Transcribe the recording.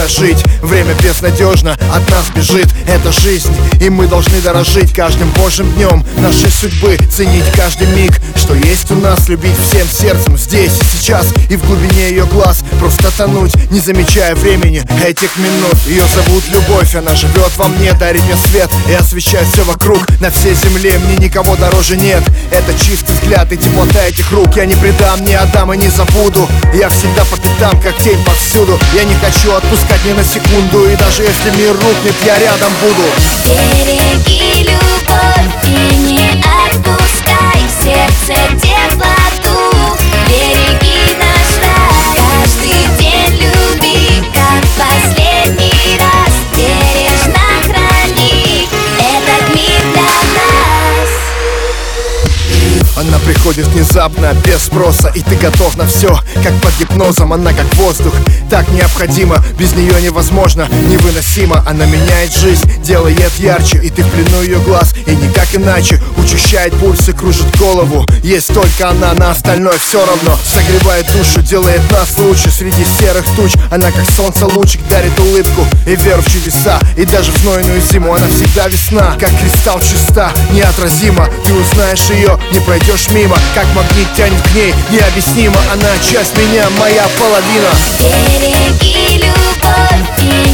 прожить. Время безнадежно от нас бежит. Это жизнь, и мы должны дорожить каждым божьим днем нашей судьбы, ценить каждый миг, что есть у нас, любить всем сердцем здесь и сейчас, и в глубине ее глаз просто тонуть, не замечая времени этих минут. Ее зовут Любовь, она живет во мне, дарит мне свет и освещает все вокруг. На всей земле мне никого дороже нет. Это чистый взгляд и теплота этих рук. Я не предам, не отдам и не забуду. Я всегда по пятам, как тень повсюду. Я не хочу отпускать ни на секунду, и даже если мир рухнет, я рядом буду. Береги любовь и не отпускай в сердце теплоту. Береги наш рай, каждый день люби, как последний раз. Бережно храни этот мир для нас. Она приходит внезапно, без спроса, и ты готов на все, как под гипнозом. Она как воздух, так необходима, без нее невозможно, невыносимо. Она меняет жизнь, делает ярче, и ты в плену ее глаз, и никак иначе. Учащает пульсы, кружит голову. Есть только она, на остальное все равно. Согревает душу, делает нас лучше среди серых туч. Она как солнце лучик, дарит улыбку и веру в чудеса. И даже в знойную зиму она всегда весна, как кристалл чиста, неотразима. Ты узнаешь ее, не пройдешь мимо, как магнит тянет к ней, необъяснимо. Она часть меня, моя половина. Береги любовь и